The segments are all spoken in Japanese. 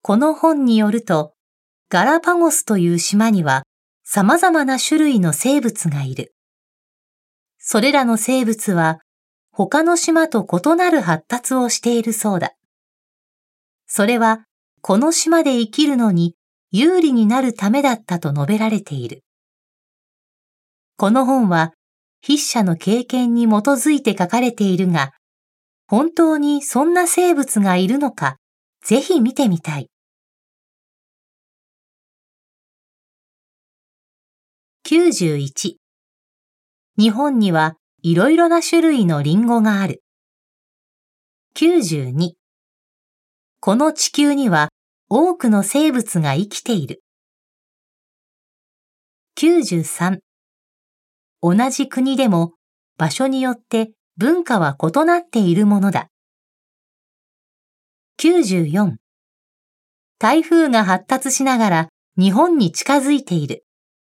この本によると、ガラパゴスという島には様々な種類の生物がいる。それらの生物は他の島と異なる発達をしているそうだ。それはこの島で生きるのに有利になるためだったと述べられている。この本は筆者の経験に基づいて書かれているが、本当にそんな生物がいるのか、ぜひ見てみたい。91. 日本にはいろいろな種類のリンゴがある。92. この地球には多くの生物が生きている。93. 同じ国でも場所によって文化は異なっているものだ。94. 台風が発達しながら日本に近づいている。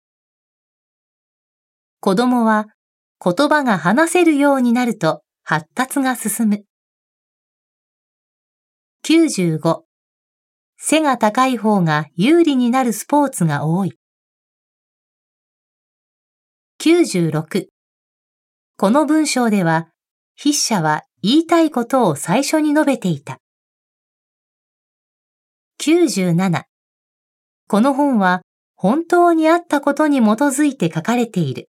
子供は言葉が話せるようになると発達が進む。95. 背が高い方が有利になるスポーツが多い。96. この文章では筆者は言いたいことを最初に述べていた。97. この本は本当にあったことに基づいて書かれている。